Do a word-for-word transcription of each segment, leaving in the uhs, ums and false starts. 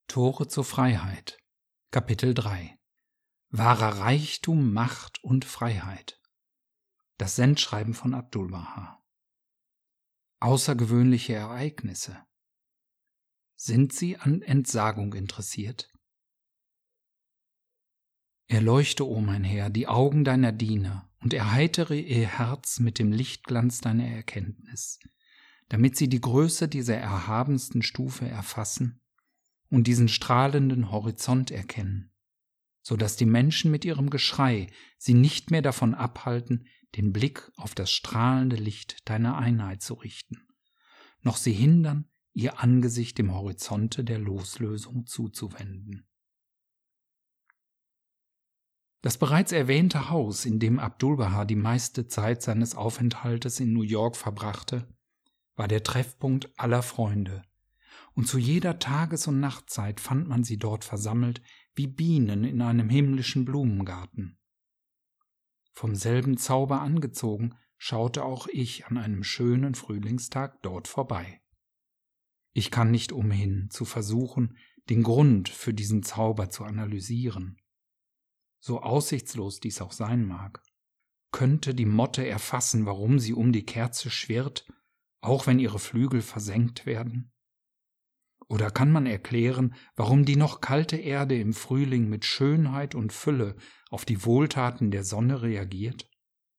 Tore zur Freiheit. Kapitel drei. Wahrer Reichtum, Macht und Freiheit. Das Sendschreiben von Abdul-Baha. Außergewöhnliche Ereignisse. Sind Sie an Entsagung interessiert? Erleuchte, o mein Herr, die Augen deiner Diener und erheitere ihr Herz mit dem Lichtglanz deiner Erkenntnis, damit sie die Größe dieser erhabensten Stufe erfassen und diesen strahlenden Horizont erkennen, so dass die Menschen mit ihrem Geschrei sie nicht mehr davon abhalten, den Blick auf das strahlende Licht deiner Einheit zu richten, noch sie hindern, ihr Angesicht dem Horizonte der Loslösung zuzuwenden. Das bereits erwähnte Haus, in dem Abdul-Baha die meiste Zeit seines Aufenthaltes in New York verbrachte, war der Treffpunkt aller Freunde, und zu jeder Tages- und Nachtzeit fand man sie dort versammelt wie Bienen in einem himmlischen Blumengarten. Vom selben Zauber angezogen, schaute auch ich an einem schönen Frühlingstag dort vorbei. Ich kann nicht umhin, zu versuchen, den Grund für diesen Zauber zu analysieren. So aussichtslos dies auch sein mag, könnte die Motte erfassen, warum sie um die Kerze schwirrt, auch wenn ihre Flügel versenkt werden? Oder kann man erklären, warum die noch kalte Erde im Frühling mit Schönheit und Fülle auf die Wohltaten der Sonne reagiert?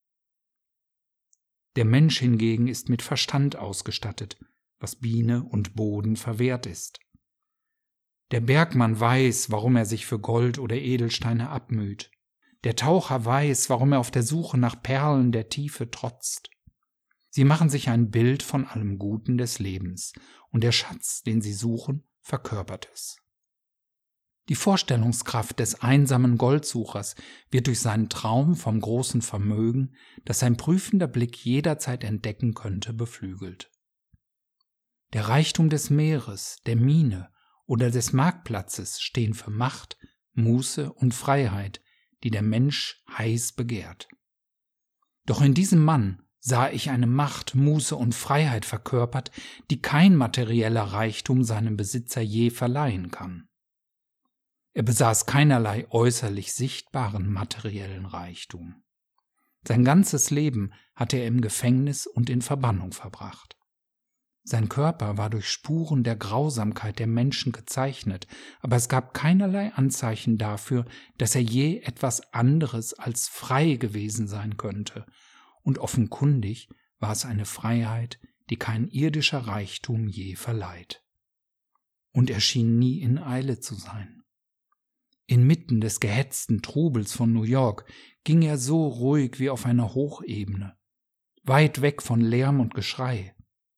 Der Mensch hingegen ist mit Verstand ausgestattet, was Biene und Boden verwehrt ist. Der Bergmann weiß, warum er sich für Gold oder Edelsteine abmüht. Der Taucher weiß, warum er auf der Suche nach Perlen der Tiefe trotzt. Sie machen sich ein Bild von allem Guten des Lebens, und der Schatz, den sie suchen, verkörpert es. Die Vorstellungskraft des einsamen Goldsuchers wird durch seinen Traum vom großen Vermögen, das sein prüfender Blick jederzeit entdecken könnte, beflügelt. Der Reichtum des Meeres, der Mine oder des Marktplatzes stehen für Macht, Muße und Freiheit, die der Mensch heiß begehrt. Doch in diesem Mann sah ich eine Macht, Muße und Freiheit verkörpert, die kein materieller Reichtum seinem Besitzer je verleihen kann. Er besaß keinerlei äußerlich sichtbaren materiellen Reichtum. Sein ganzes Leben hatte er im Gefängnis und in Verbannung verbracht. Sein Körper war durch Spuren der Grausamkeit der Menschen gezeichnet, aber es gab keinerlei Anzeichen dafür, dass er je etwas anderes als frei gewesen sein könnte, und offenkundig war es eine Freiheit, die kein irdischer Reichtum je verleiht. Und er schien nie in Eile zu sein. Inmitten des gehetzten Trubels von New York ging er so ruhig wie auf einer Hochebene, weit weg von Lärm und Geschrei.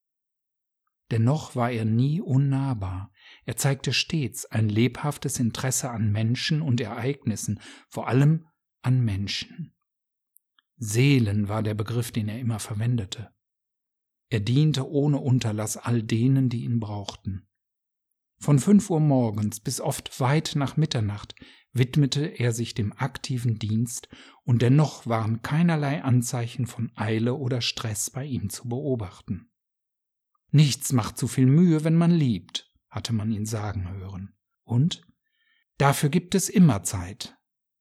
Dennoch war er nie unnahbar. Er zeigte stets ein lebhaftes Interesse an Menschen und Ereignissen, vor allem an Menschen. Seelen war der Begriff, den er immer verwendete. Er diente ohne Unterlass all denen, die ihn brauchten. Von fünf Uhr morgens bis oft weit nach Mitternacht widmete er sich dem aktiven Dienst, und dennoch waren keinerlei Anzeichen von Eile oder Stress bei ihm zu beobachten. Nichts macht zu viel Mühe, wenn man liebt, hatte man ihn sagen hören. Und dafür gibt es immer Zeit.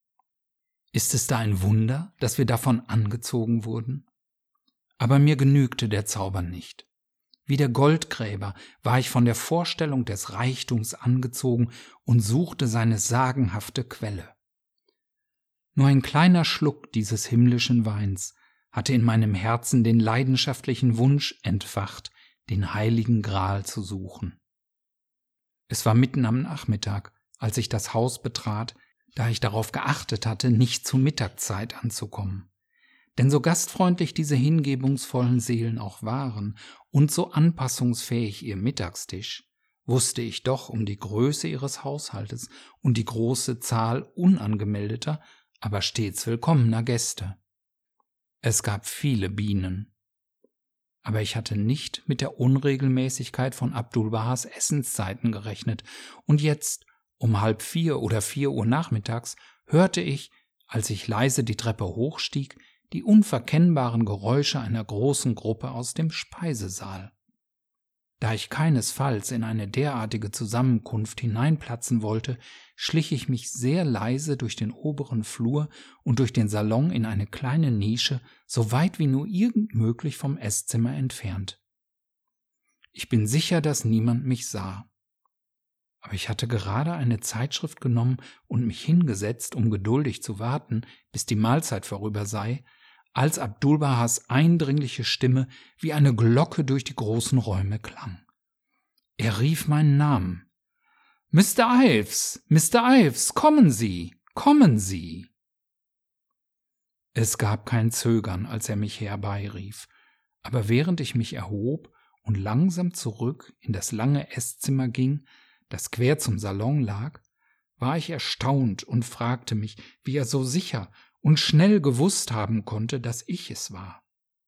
Ist es da ein Wunder, dass wir davon angezogen wurden? Aber mir genügte der Zauber nicht. Wie der Goldgräber war ich von der Vorstellung des Reichtums angezogen und suchte seine sagenhafte Quelle. Nur ein kleiner Schluck dieses himmlischen Weins hatte in meinem Herzen den leidenschaftlichen Wunsch entfacht, den heiligen Gral zu suchen. Es war mitten am Nachmittag, als ich das Haus betrat, da ich darauf geachtet hatte, nicht zur Mittagszeit anzukommen. Denn so gastfreundlich diese hingebungsvollen Seelen auch waren und so anpassungsfähig ihr Mittagstisch, wusste ich doch um die Größe ihres Haushaltes und die große Zahl unangemeldeter, aber stets willkommener Gäste. Es gab viele Bienen. Aber ich hatte nicht mit der Unregelmäßigkeit von Abdul-Bahas Essenszeiten gerechnet, und jetzt, um halb vier oder vier Uhr nachmittags, hörte ich, als ich leise die Treppe hochstieg, die unverkennbaren Geräusche einer großen Gruppe aus dem Speisesaal. Da ich keinesfalls in eine derartige Zusammenkunft hineinplatzen wollte, schlich ich mich sehr leise durch den oberen Flur und durch den Salon in eine kleine Nische, so weit wie nur irgend möglich vom Esszimmer entfernt. Ich bin sicher, dass niemand mich sah. Aber ich hatte gerade eine Zeitschrift genommen und mich hingesetzt, um geduldig zu warten, bis die Mahlzeit vorüber sei, als Abdul-Bahars eindringliche Stimme wie eine Glocke durch die großen Räume klang. Er rief meinen Namen. »Mister Ives, Mister Ives, kommen Sie, kommen Sie!« Es gab kein Zögern, als er mich herbeirief, aber während ich mich erhob und langsam zurück in das lange Esszimmer ging, das quer zum Salon lag, war ich erstaunt und fragte mich, wie er so sicher und schnell gewusst haben konnte, dass ich es war.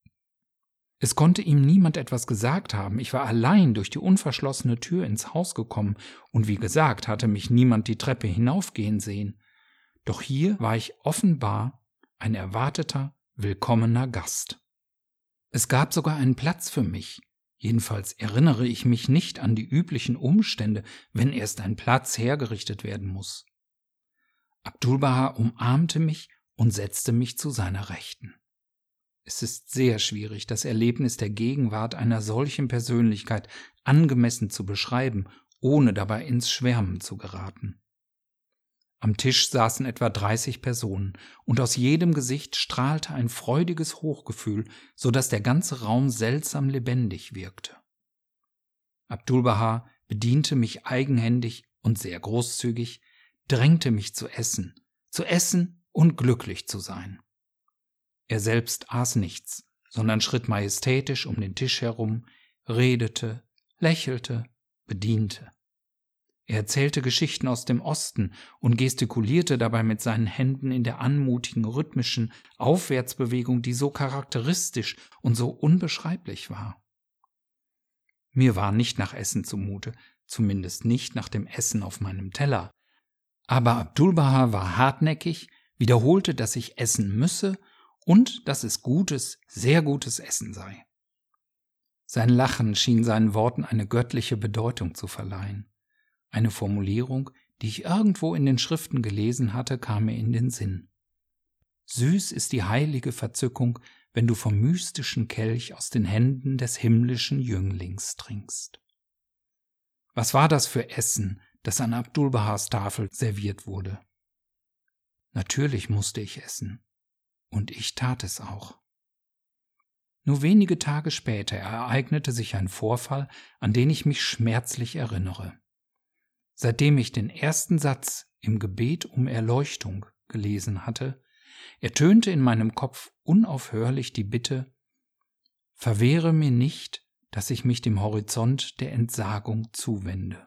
Es konnte ihm niemand etwas gesagt haben, ich war allein durch die unverschlossene Tür ins Haus gekommen, und wie gesagt, hatte mich niemand die Treppe hinaufgehen sehen. Doch hier war ich offenbar ein erwarteter, willkommener Gast. Es gab sogar einen Platz für mich. Jedenfalls erinnere ich mich nicht an die üblichen Umstände, wenn erst ein Platz hergerichtet werden muss. Abdul-Baha umarmte mich und setzte mich zu seiner Rechten. Es ist sehr schwierig, das Erlebnis der Gegenwart einer solchen Persönlichkeit angemessen zu beschreiben, ohne dabei ins Schwärmen zu geraten. Am Tisch saßen etwa dreißig Personen, und aus jedem Gesicht strahlte ein freudiges Hochgefühl, so dass der ganze Raum seltsam lebendig wirkte. Abdul-Baha bediente mich eigenhändig und sehr großzügig, drängte mich zu essen, zu essen und glücklich zu sein. Er selbst aß nichts, sondern schritt majestätisch um den Tisch herum, redete, lächelte, bediente. Er erzählte Geschichten aus dem Osten und gestikulierte dabei mit seinen Händen in der anmutigen, rhythmischen Aufwärtsbewegung, die so charakteristisch und so unbeschreiblich war. Mir war nicht nach Essen zumute, zumindest nicht nach dem Essen auf meinem Teller. Aber Abdul-Baha war hartnäckig, wiederholte, dass ich essen müsse und dass es gutes, sehr gutes Essen sei. Sein Lachen schien seinen Worten eine göttliche Bedeutung zu verleihen. Eine Formulierung, die ich irgendwo in den Schriften gelesen hatte, kam mir in den Sinn. Süß ist die heilige Verzückung, wenn du vom mystischen Kelch aus den Händen des himmlischen Jünglings trinkst. Was war das für Essen, das an Abdul-Bahars Tafel serviert wurde? Natürlich musste ich essen. Und ich tat es auch. Nur wenige Tage später ereignete sich ein Vorfall, an den ich mich schmerzlich erinnere. Seitdem ich den ersten Satz im Gebet um Erleuchtung gelesen hatte, ertönte in meinem Kopf unaufhörlich die Bitte: Verwehre mir nicht, dass ich mich dem Horizont der Entsagung zuwende.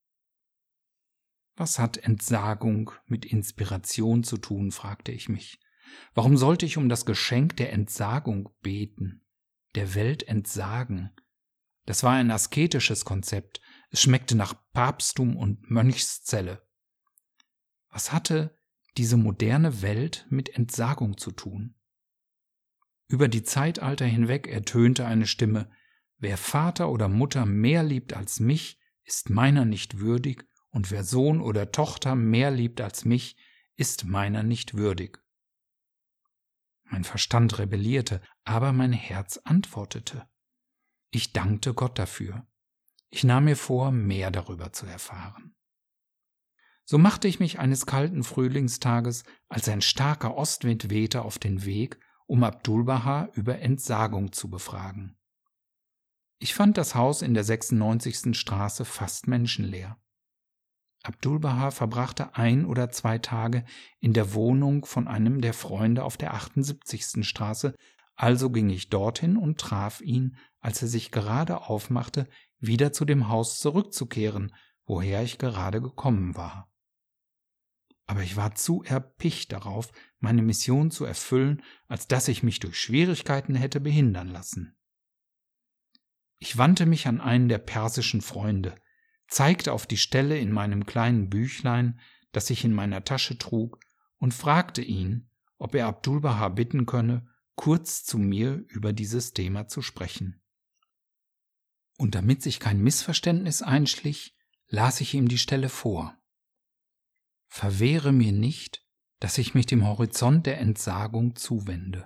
Was hat Entsagung mit Inspiration zu tun, fragte ich mich. Warum sollte ich um das Geschenk der Entsagung beten, der Welt entsagen? Das war ein asketisches Konzept. Es schmeckte nach Papsttum und Mönchszelle. Was hatte diese moderne Welt mit Entsagung zu tun? Über die Zeitalter hinweg ertönte eine Stimme: Wer Vater oder Mutter mehr liebt als mich, ist meiner nicht würdig, und wer Sohn oder Tochter mehr liebt als mich, ist meiner nicht würdig. Mein Verstand rebellierte, aber mein Herz antwortete. Ich dankte Gott dafür. Ich nahm mir vor, mehr darüber zu erfahren. So machte ich mich eines kalten Frühlingstages, als ein starker Ostwind wehte, auf den Weg, um Abdul-Baha über Entsagung zu befragen. Ich fand das Haus in der sechsundneunzigsten Straße fast menschenleer. Abdul-Baha verbrachte ein oder zwei Tage in der Wohnung von einem der Freunde auf der achtundsiebzigsten Straße, also ging ich dorthin und traf ihn, als er sich gerade aufmachte, wieder zu dem Haus zurückzukehren, woher ich gerade gekommen war. Aber ich war zu erpicht darauf, meine Mission zu erfüllen, als dass ich mich durch Schwierigkeiten hätte behindern lassen. Ich wandte mich an einen der persischen Freunde, zeigte auf die Stelle in meinem kleinen Büchlein, das ich in meiner Tasche trug, und fragte ihn, ob er Abdul-Baha bitten könne, kurz zu mir über dieses Thema zu sprechen. Und damit sich kein Missverständnis einschlich, las ich ihm die Stelle vor. Verwehre mir nicht, dass ich mich dem Horizont der Entsagung zuwende.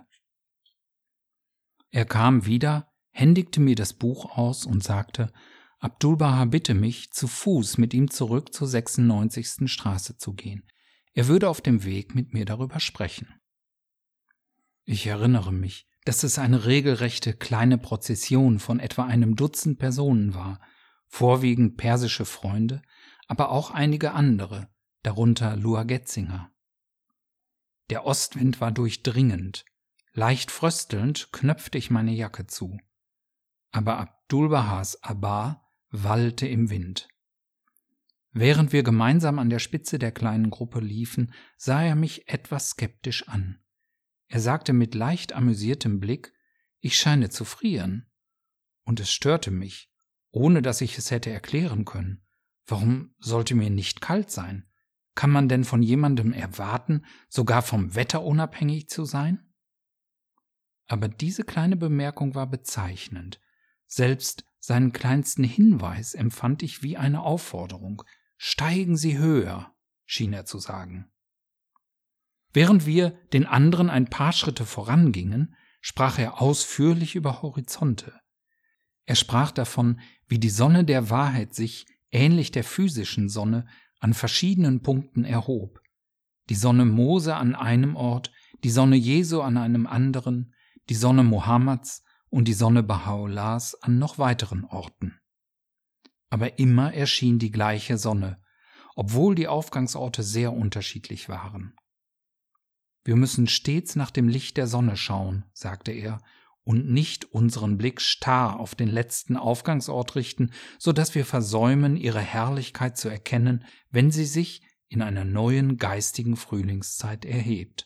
Er kam wieder, händigte mir das Buch aus und sagte, Abdul-Baha bitte mich, zu Fuß mit ihm zurück zur sechsundneunzigsten Straße zu gehen. Er würde auf dem Weg mit mir darüber sprechen. Ich erinnere mich, dass es eine regelrechte kleine Prozession von etwa einem Dutzend Personen war, vorwiegend persische Freunde, aber auch einige andere, darunter Lua Getzinger. Der Ostwind war durchdringend, leicht fröstelnd knöpfte ich meine Jacke zu. Aber Abdul-Bahas Abba wallte im Wind. Während wir gemeinsam an der Spitze der kleinen Gruppe liefen, sah er mich etwas skeptisch an. Er sagte mit leicht amüsiertem Blick, ich scheine zu frieren. Und es störte mich, ohne dass ich es hätte erklären können. Warum sollte mir nicht kalt sein? Kann man denn von jemandem erwarten, sogar vom Wetter unabhängig zu sein? Aber diese kleine Bemerkung war bezeichnend. Selbst seinen kleinsten Hinweis empfand ich wie eine Aufforderung. Steigen Sie höher, schien er zu sagen. Während wir den anderen ein paar Schritte vorangingen, sprach er ausführlich über Horizonte. Er sprach davon, wie die Sonne der Wahrheit sich, ähnlich der physischen Sonne, an verschiedenen Punkten erhob. Die Sonne Mose an einem Ort, die Sonne Jesu an einem anderen, die Sonne Mohammeds und die Sonne Baha'u'llahs an noch weiteren Orten. Aber immer erschien die gleiche Sonne, obwohl die Aufgangsorte sehr unterschiedlich waren. Wir müssen stets nach dem Licht der Sonne schauen, sagte er, und nicht unseren Blick starr auf den letzten Aufgangsort richten, so dass wir versäumen, ihre Herrlichkeit zu erkennen, wenn sie sich in einer neuen geistigen Frühlingszeit erhebt.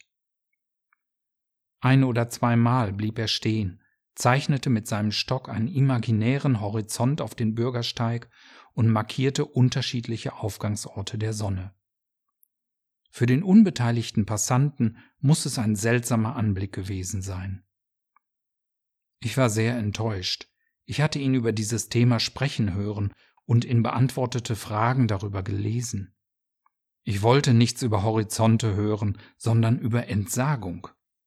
Ein oder zweimal blieb er stehen, zeichnete mit seinem Stock einen imaginären Horizont auf den Bürgersteig und markierte unterschiedliche Aufgangsorte der Sonne. Für den unbeteiligten Passanten muss es ein seltsamer Anblick gewesen sein. Ich war sehr enttäuscht. Ich hatte ihn über dieses Thema sprechen hören und in beantwortete Fragen darüber gelesen. Ich wollte nichts über Horizonte hören, sondern über Entsagung.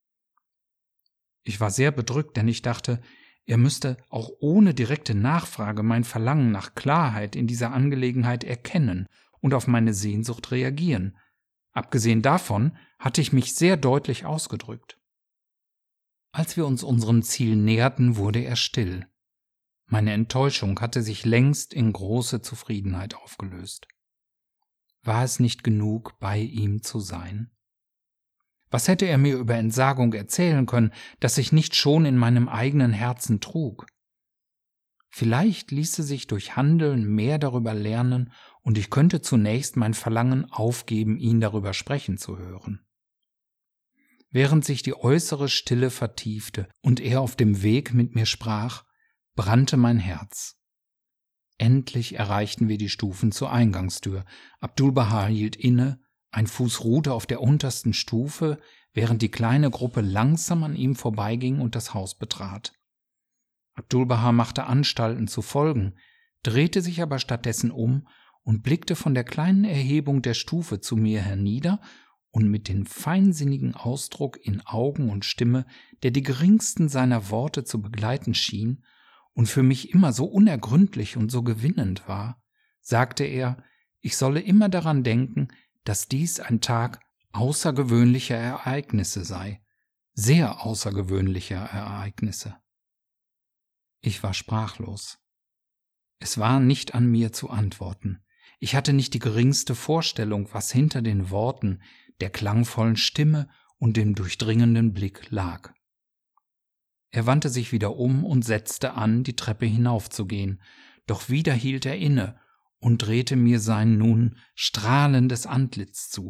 Ich war sehr bedrückt, denn ich dachte, er müsste auch ohne direkte Nachfrage mein Verlangen nach Klarheit in dieser Angelegenheit erkennen und auf meine Sehnsucht reagieren. Abgesehen davon hatte ich mich sehr deutlich ausgedrückt. Als wir uns unserem Ziel näherten, wurde er still. Meine Enttäuschung hatte sich längst in große Zufriedenheit aufgelöst. War es nicht genug, bei ihm zu sein? Was hätte er mir über Entsagung erzählen können, das ich nicht schon in meinem eigenen Herzen trug? Vielleicht ließe sich durch Handeln mehr darüber lernen, und ich könnte zunächst mein Verlangen aufgeben, ihn darüber sprechen zu hören. Während sich die äußere Stille vertiefte und er auf dem Weg mit mir sprach, brannte mein Herz. Endlich erreichten wir die Stufen zur Eingangstür. Abdul-Baha hielt inne, ein Fuß ruhte auf der untersten Stufe, während die kleine Gruppe langsam an ihm vorbeiging und das Haus betrat. Abdul-Baha machte Anstalten zu folgen, drehte sich aber stattdessen um und blickte von der kleinen Erhebung der Stufe zu mir hernieder und mit dem feinsinnigen Ausdruck in Augen und Stimme, der die geringsten seiner Worte zu begleiten schien und für mich immer so unergründlich und so gewinnend war, sagte er, ich solle immer daran denken, dass dies ein Tag außergewöhnlicher Ereignisse sei, sehr außergewöhnlicher Ereignisse. Ich war sprachlos. Es war nicht an mir zu antworten. Ich hatte nicht die geringste Vorstellung, was hinter den Worten, der klangvollen Stimme und dem durchdringenden Blick lag. Er wandte sich wieder um und setzte an, die Treppe hinaufzugehen, doch wieder hielt er inne und drehte mir sein nun strahlendes Antlitz zu.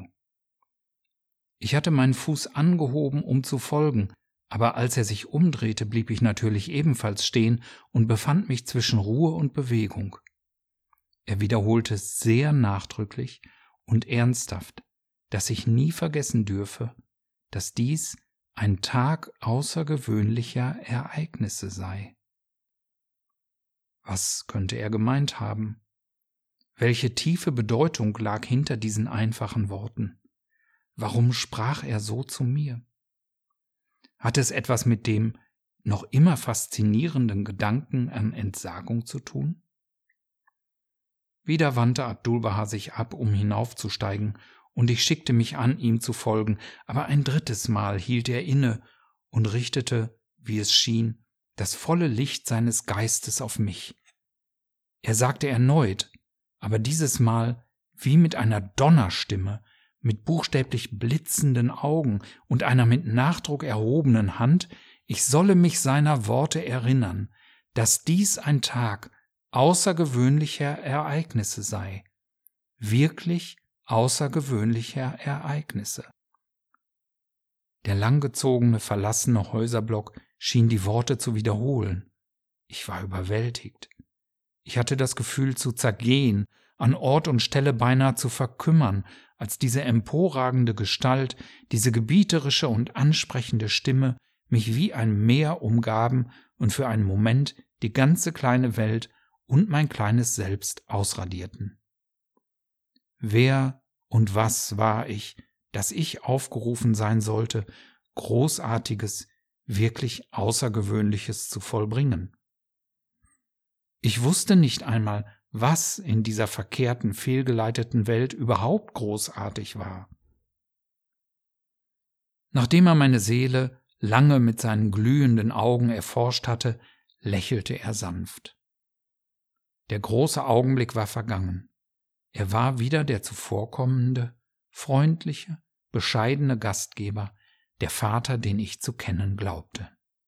Ich hatte meinen Fuß angehoben, um zu folgen, aber als er sich umdrehte, blieb ich natürlich ebenfalls stehen und befand mich zwischen Ruhe und Bewegung. Er wiederholte sehr nachdrücklich und ernsthaft, dass ich nie vergessen dürfe, dass dies ein Tag außergewöhnlicher Ereignisse sei. Was könnte er gemeint haben? Welche tiefe Bedeutung lag hinter diesen einfachen Worten? Warum sprach er so zu mir? Hat es etwas mit dem noch immer faszinierenden Gedanken an Entsagung zu tun? Wieder wandte Abdul-Baha sich ab, um hinaufzusteigen, und ich schickte mich an, ihm zu folgen, aber ein drittes Mal hielt er inne und richtete, wie es schien, das volle Licht seines Geistes auf mich. Er sagte erneut, aber dieses Mal wie mit einer Donnerstimme, mit buchstäblich blitzenden Augen und einer mit Nachdruck erhobenen Hand, ich solle mich seiner Worte erinnern, dass dies ein Tag außergewöhnlicher Ereignisse sei, wirklich außergewöhnlicher Ereignisse. Der langgezogene, verlassene Häuserblock schien die Worte zu wiederholen. Ich war überwältigt. Ich hatte das Gefühl zu zergehen, an Ort und Stelle beinahe zu verkümmern, als diese emporragende Gestalt, diese gebieterische und ansprechende Stimme mich wie ein Meer umgaben und für einen Moment die ganze kleine Welt und mein kleines Selbst ausradierten. Wer und was war ich, dass ich aufgerufen sein sollte, Großartiges, wirklich Außergewöhnliches zu vollbringen? Ich wusste nicht einmal, was in dieser verkehrten, fehlgeleiteten Welt überhaupt großartig war. Nachdem er meine Seele lange mit seinen glühenden Augen erforscht hatte, lächelte er sanft. Der große Augenblick war vergangen. Er war wieder der zuvorkommende, freundliche, bescheidene Gastgeber, der Vater, den ich zu kennen glaubte.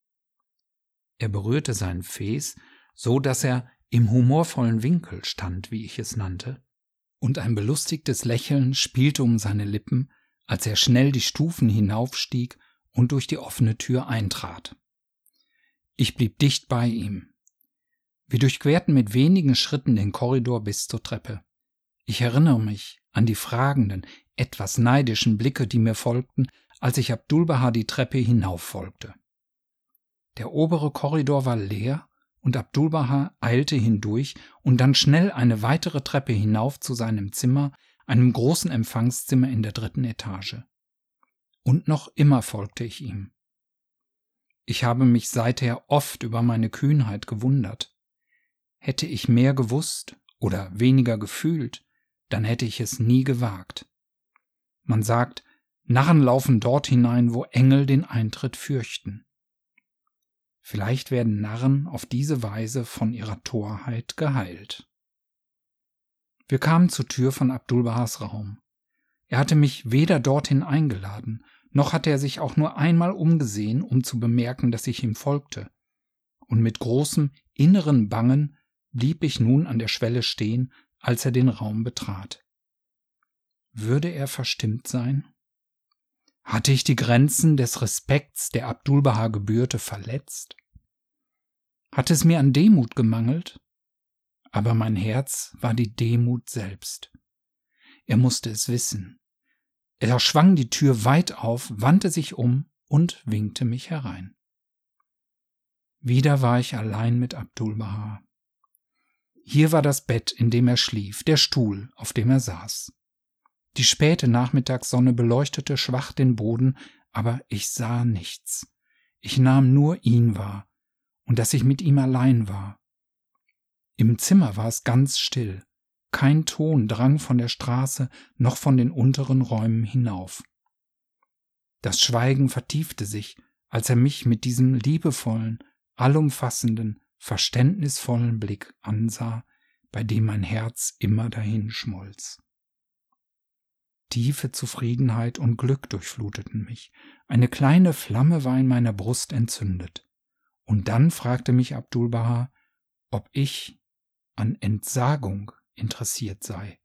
Er berührte sein Fes, so dass er im humorvollen Winkel stand, wie ich es nannte, und ein belustigtes Lächeln spielte um seine Lippen, als er schnell die Stufen hinaufstieg und durch die offene Tür eintrat. Ich blieb dicht bei ihm. Wir durchquerten mit wenigen Schritten den Korridor bis zur Treppe. Ich erinnere mich an die fragenden, etwas neidischen Blicke, die mir folgten, als ich Abdul-Baha die Treppe hinauffolgte. Der obere Korridor war leer und Abdul-Baha eilte hindurch und dann schnell eine weitere Treppe hinauf zu seinem Zimmer, einem großen Empfangszimmer in der dritten Etage. Und noch immer folgte ich ihm. Ich habe mich seither oft über meine Kühnheit gewundert. Hätte ich mehr gewusst oder weniger gefühlt, dann hätte ich es nie gewagt. Man sagt, Narren laufen dort hinein, wo Engel den Eintritt fürchten. Vielleicht werden Narren auf diese Weise von ihrer Torheit geheilt. Wir kamen zur Tür von Abdul-Bahas Raum. Er hatte mich weder dorthin eingeladen, noch hatte er sich auch nur einmal umgesehen, um zu bemerken, dass ich ihm folgte. Und mit großem inneren Bangen blieb ich nun an der Schwelle stehen, als er den Raum betrat. Würde er verstimmt sein? Hatte ich die Grenzen des Respekts, der Abdul-Baha gebührte, verletzt? Hatte es mir an Demut gemangelt? Aber mein Herz war die Demut selbst. Er musste es wissen. Er schwang die Tür weit auf, wandte sich um und winkte mich herein. Wieder war ich allein mit Abdul-Baha. Hier war das Bett, in dem er schlief, der Stuhl, auf dem er saß. Die späte Nachmittagssonne beleuchtete schwach den Boden, aber ich sah nichts. Ich nahm nur ihn wahr und dass ich mit ihm allein war. Im Zimmer war es ganz still. Kein Ton drang von der Straße noch von den unteren Räumen hinauf. Das Schweigen vertiefte sich, als er mich mit diesem liebevollen, allumfassenden, verständnisvollen Blick ansah, bei dem mein Herz immer dahin schmolz. Tiefe Zufriedenheit und Glück durchfluteten mich. Eine kleine Flamme war in meiner Brust entzündet. Und dann fragte mich Abdul-Baha, ob ich an Entsagung interessiert sei.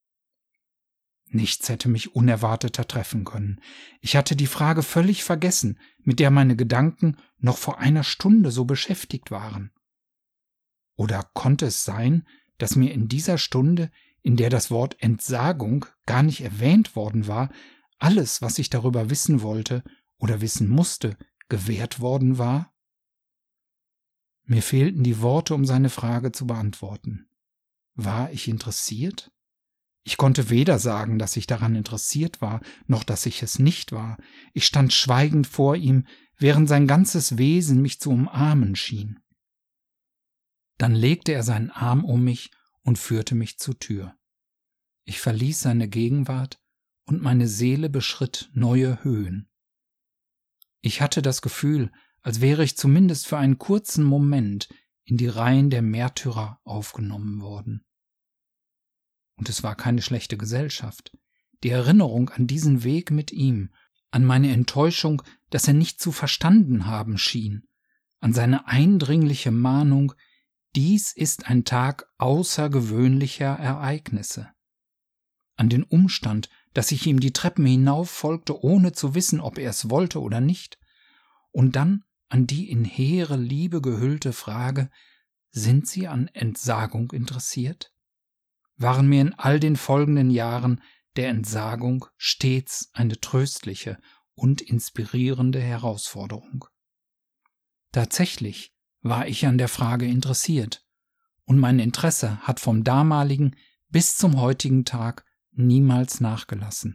Nichts hätte mich unerwarteter treffen können. Ich hatte die Frage völlig vergessen, mit der meine Gedanken noch vor einer Stunde so beschäftigt waren. Oder konnte es sein, dass mir in dieser Stunde, in der das Wort Entsagung gar nicht erwähnt worden war, alles, was ich darüber wissen wollte oder wissen musste, gewährt worden war? Mir fehlten die Worte, um seine Frage zu beantworten. War ich interessiert? Ich konnte weder sagen, dass ich daran interessiert war, noch dass ich es nicht war. Ich stand schweigend vor ihm, während sein ganzes Wesen mich zu umarmen schien. Dann legte er seinen Arm um mich und führte mich zur Tür. Ich verließ seine Gegenwart und meine Seele beschritt neue Höhen. Ich hatte das Gefühl, als wäre ich zumindest für einen kurzen Moment in die Reihen der Märtyrer aufgenommen worden. Und es war keine schlechte Gesellschaft. Die Erinnerung an diesen Weg mit ihm, an meine Enttäuschung, dass er nicht zu verstanden haben schien, an seine eindringliche Mahnung, dies ist ein Tag außergewöhnlicher Ereignisse, an den Umstand, dass ich ihm die Treppen hinauf folgte, ohne zu wissen, ob er es wollte oder nicht, und dann an die in hehre Liebe gehüllte Frage, sind Sie an Entsagung interessiert? Waren mir in all den folgenden Jahren der Entsagung stets eine tröstliche und inspirierende Herausforderung. Tatsächlich war ich an der Frage interessiert, und mein Interesse hat vom damaligen bis zum heutigen Tag niemals nachgelassen.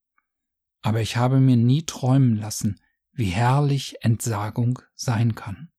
Aber ich habe mir nie träumen lassen, wie herrlich Entsagung sein kann.